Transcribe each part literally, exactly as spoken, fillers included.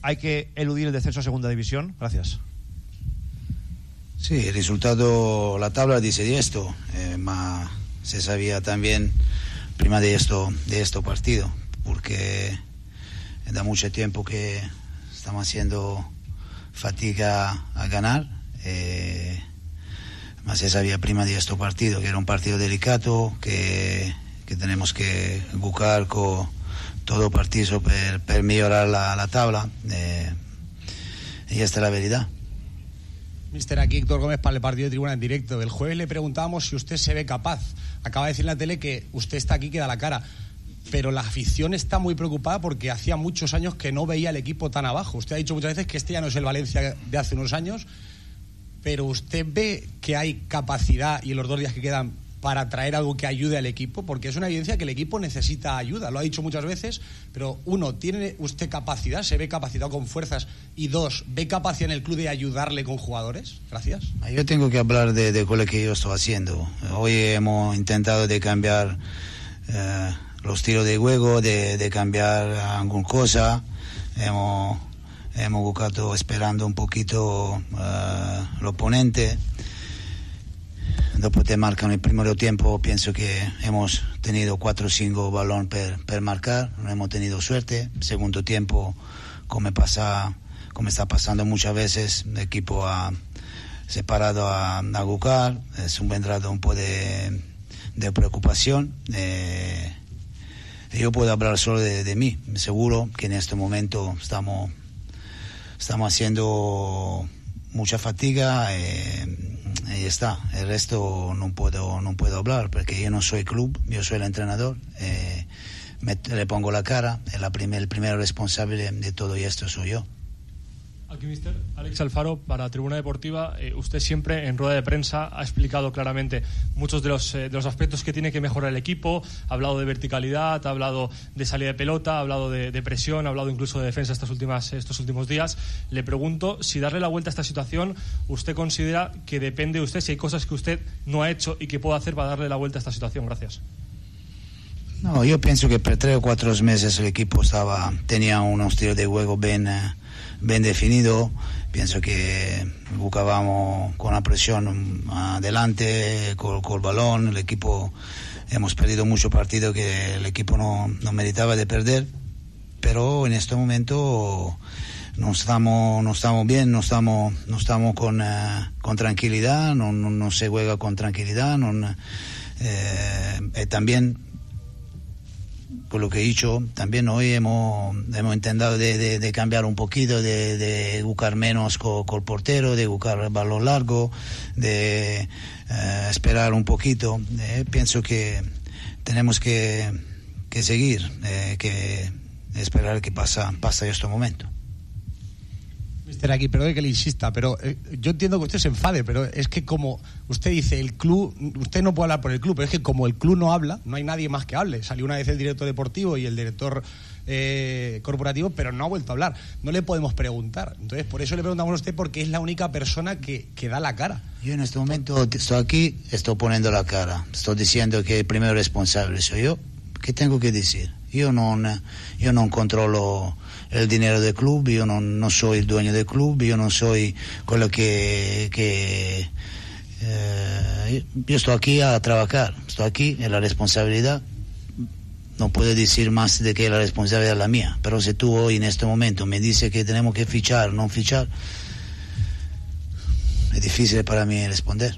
hay que eludir el descenso a segunda división. Gracias. Sí, el resultado, la tabla dice esto, eh, ma se sabía también prima de esto, de este partido, porque da mucho tiempo que estamos haciendo fatiga a ganar, eh, ma se sabía prima de este partido que era un partido delicado, que, que tenemos que buscar con todo partido per, per mejorar la, la tabla, eh, y esta es la verdad. Mister, aquí Héctor Gómez para el partido de Tribuna en Directo. El jueves le preguntábamos si usted se ve capaz. Acaba de decir en la tele que usted está aquí, que da la cara. Pero la afición está muy preocupada porque hacía muchos años que no veía el equipo tan abajo. Usted ha dicho muchas veces que este ya no es el Valencia de hace unos años, pero usted ve que hay capacidad, y en los dos días que quedan, para traer algo que ayude al equipo, porque es una evidencia que el equipo necesita ayuda, lo ha dicho muchas veces, pero uno, ¿tiene usted capacidad? ¿Se ve capacitado con fuerzas? Y dos, ¿ve capacidad en el club de ayudarle con jugadores? Gracias. Yo tengo que hablar de, de lo que yo estoy haciendo. Hoy hemos intentado de cambiar eh, los tiros de juego, de, de cambiar alguna cosa. Hemos, hemos buscado esperando un poquito uh, el oponente. Dopo te marcan el primer tiempo, pienso que hemos tenido cuatro o cinco balones per, per marcar, no hemos tenido suerte. Segundo tiempo, como pasa, como está pasando muchas veces, el equipo ha separado a, a jugar, es un buen rato un poco de, de preocupación. Eh, yo puedo hablar solo de, de mí, seguro que en este momento estamos, estamos haciendo mucha fatiga. Eh, Ahí está, el resto no puedo no puedo hablar porque yo no soy club, yo soy el entrenador, eh, me, le pongo la cara, el, primer, el primer responsable de todo esto soy yo. Aquí, mister Alex Alfaro, para Tribuna Deportiva. Eh, usted siempre en rueda de prensa ha explicado claramente muchos de los, eh, de los aspectos que tiene que mejorar el equipo. Ha hablado de verticalidad, ha hablado de salida de pelota, ha hablado de, de presión, ha hablado incluso de defensa estas últimas, estos últimos días. Le pregunto si darle la vuelta a esta situación, usted considera que depende de usted, si hay cosas que usted no ha hecho y que puede hacer para darle la vuelta a esta situación. Gracias. No, yo pienso que por tres o cuatro meses el equipo estaba tenía unos tiros de juego bien... Eh, bien definido. Pienso que buscábamos con la presión adelante, con, con el balón. El equipo, hemos perdido muchos partidos que el equipo no, no meritaba de perder, pero en este momento no estamos, no estamos bien, no estamos, no estamos con, uh, con tranquilidad, no, no, no se juega con tranquilidad. No, eh, eh, también por lo que he dicho, también hoy hemos, hemos intentado de, de, de cambiar un poquito, de, de buscar menos con, con el portero, de buscar el balón largo, de uh, esperar un poquito. Eh, pienso que tenemos que, que seguir, eh, que esperar que pasa, pasa este momento. Mister, aquí, perdón que le insista, pero eh, yo entiendo que usted se enfade, pero es que como usted dice, el club, usted no puede hablar por el club, pero es que como el club no habla, no hay nadie más que hable. Salió una vez el director deportivo y el director eh, corporativo, pero no ha vuelto a hablar. No le podemos preguntar. Entonces, por eso le preguntamos a usted, porque es la única persona que, que da la cara. Yo en este momento estoy aquí, estoy poniendo la cara, estoy diciendo que el primer responsable soy yo. ¿Qué tengo que decir? Yo no, yo no controlo el dinero del club, yo no, no soy el dueño del club, yo no soy quello que, que eh, yo estoy aquí a trabajar, estoy aquí, es la responsabilidad. No puedo decir más de que la responsabilidad es la mía, pero si tú hoy en este momento me dices que tenemos que fichar, no fichar, es difícil para mí responder.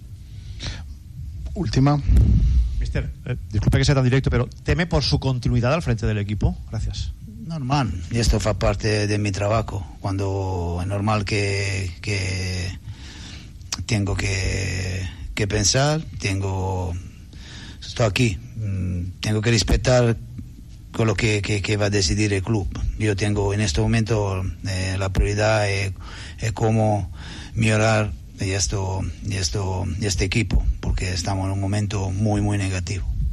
Última. Mister, eh, disculpe que sea tan directo, pero ¿teme por su continuidad al frente del equipo? Gracias. Normal, y esto fa parte de mi trabajo. Cuando es normal que, que tengo que, que pensar, tengo, estoy aquí, tengo que respetar con lo que, que, que va a decidir el club. Yo tengo en este momento eh, la prioridad es, es cómo mejorar y esto, y esto, y este equipo, porque estamos en un momento muy, muy negativo.